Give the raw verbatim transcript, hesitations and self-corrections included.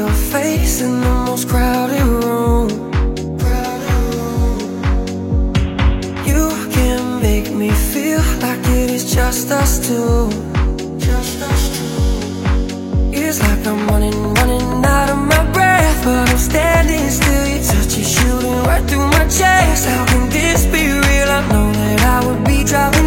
your face in the most crowded room. You can make me feel like it is just us two. It's like I'm running, running out of my breath, but I'm standing still. Your touch is shooting right through my chest. How can this be real? I know that I would be driving